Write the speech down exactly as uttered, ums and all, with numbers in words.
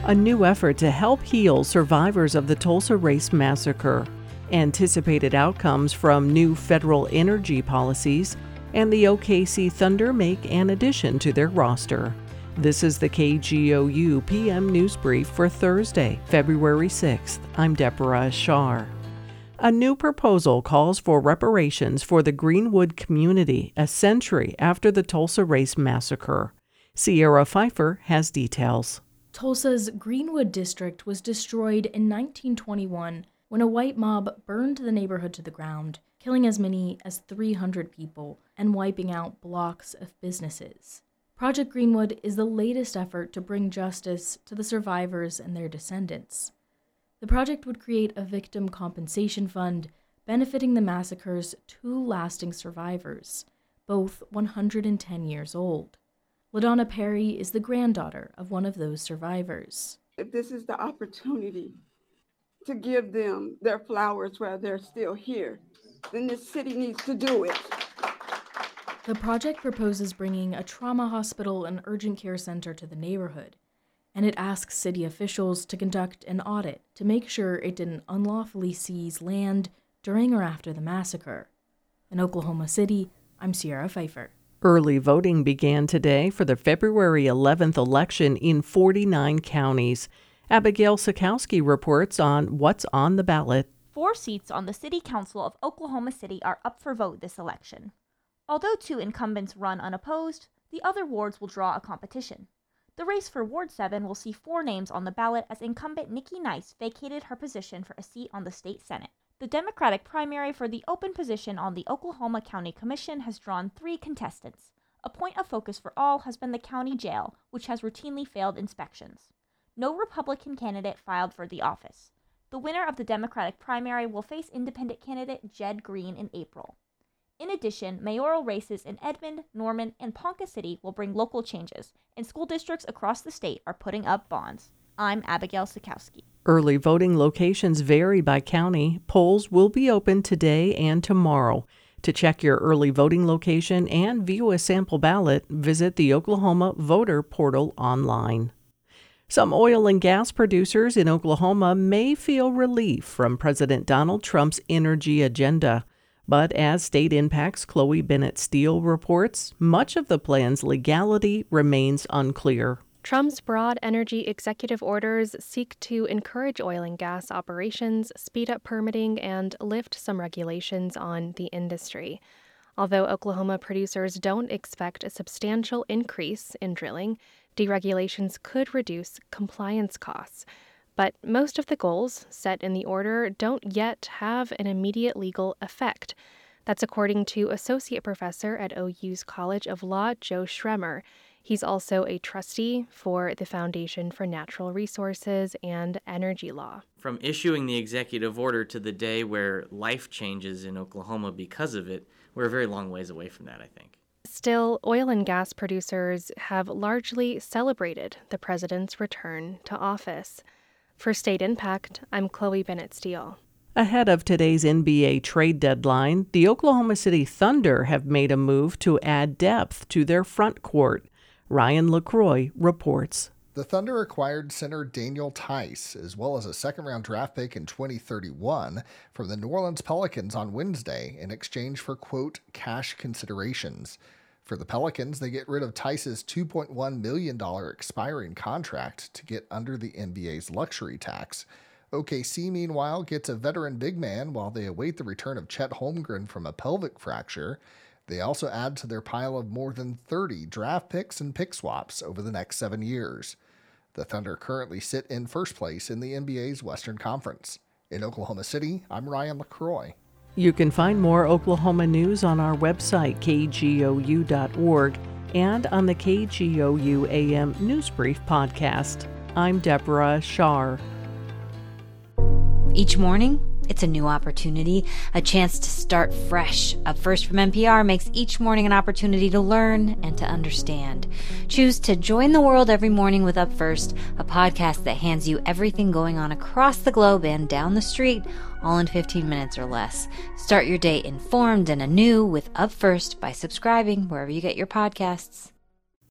a new effort to help heal survivors of the Tulsa Race Massacre, anticipated outcomes from new federal energy policies, and the O K C Thunder make an addition to their roster. This is the K G O U P M News Brief for Thursday, February sixth. I'm Deborah Ashar. A new proposal calls for reparations for the Greenwood community a century after the Tulsa Race Massacre. Sierra Pfeiffer has details. Tulsa's Greenwood district was destroyed in nineteen twenty-one when a white mob burned the neighborhood to the ground, killing as many as three hundred people and wiping out blocks of businesses. Project Greenwood is the latest effort to bring justice to the survivors and their descendants. The project would create a victim compensation fund benefiting the massacre's two lasting survivors, both one hundred ten years old. LaDonna Perry is the granddaughter of one of those survivors. If this is the opportunity to give them their flowers while they're still here, then this city needs to do it. The project proposes bringing a trauma hospital and urgent care center to the neighborhood, and it asks city officials to conduct an audit to make sure it didn't unlawfully seize land during or after the massacre. In Oklahoma City, I'm Sierra Pfeiffer. Early voting began today for the February eleventh election in forty-nine counties. Abigail Sikowski reports on what's on the ballot. Four seats on the City Council of Oklahoma City are up for vote this election. Although two incumbents run unopposed, the other wards will draw a competition. The race for Ward seven will see four names on the ballot as incumbent Nikki Nice vacated her position for a seat on the state Senate. The Democratic primary for the open position on the Oklahoma County Commission has drawn three contestants. A point of focus for all has been the county jail, which has routinely failed inspections. No Republican candidate filed for the office. The winner of the Democratic primary will face independent candidate Jed Green in April. In addition, mayoral races in Edmond, Norman, and Ponca City will bring local changes, and school districts across the state are putting up bonds. I'm Abigail Sikowski. Early voting locations vary by county. Polls will be open today and tomorrow. To check your early voting location and view a sample ballot, visit the Oklahoma Voter Portal online. Some oil and gas producers in Oklahoma may feel relief from President Donald Trump's energy agenda. But as State Impact's Chloe Bennett Steele reports, much of the plan's legality remains unclear. Trump's broad energy executive orders seek to encourage oil and gas operations, speed up permitting, and lift some regulations on the industry. Although Oklahoma producers don't expect a substantial increase in drilling, deregulations could reduce compliance costs. But most of the goals set in the order don't yet have an immediate legal effect. That's according to Associate Professor at O U's College of Law, Joe Schremer. He's also a trustee for the Foundation for Natural Resources and Energy Law. From issuing the executive order to the day where life changes in Oklahoma because of it, we're a very long ways away from that, I think. Still, oil and gas producers have largely celebrated the president's return to office. For State Impact, I'm Chloe Bennett Steele. Ahead of today's N B A trade deadline, the Oklahoma City Thunder have made a move to add depth to their front court. Ryan LaCroix reports. The Thunder acquired center Daniel Tice, as well as a second-round draft pick in twenty thirty-one from the New Orleans Pelicans on Wednesday in exchange for, quote, cash considerations. For the Pelicans, they get rid of Tice's two point one million dollars expiring contract to get under the N B A's luxury tax. O K C, meanwhile, gets a veteran big man while they await the return of Chet Holmgren from a pelvic fracture. They also add to their pile of more than thirty draft picks and pick swaps over the next seven years. The Thunder currently sit in first place in the N B A's Western Conference. In Oklahoma City, I'm Ryan LaCroix. You can find more Oklahoma news on our website, K G O U dot org, and on the K G O U A M News Brief podcast. I'm Deborah Shar. Each morning, it's a new opportunity, a chance to start fresh. Up First from N P R makes each morning an opportunity to learn and to understand. Choose to join the world every morning with Up First, a podcast that hands you everything going on across the globe and down the street, all in fifteen minutes or less. Start your day informed and anew with Up First by subscribing wherever you get your podcasts.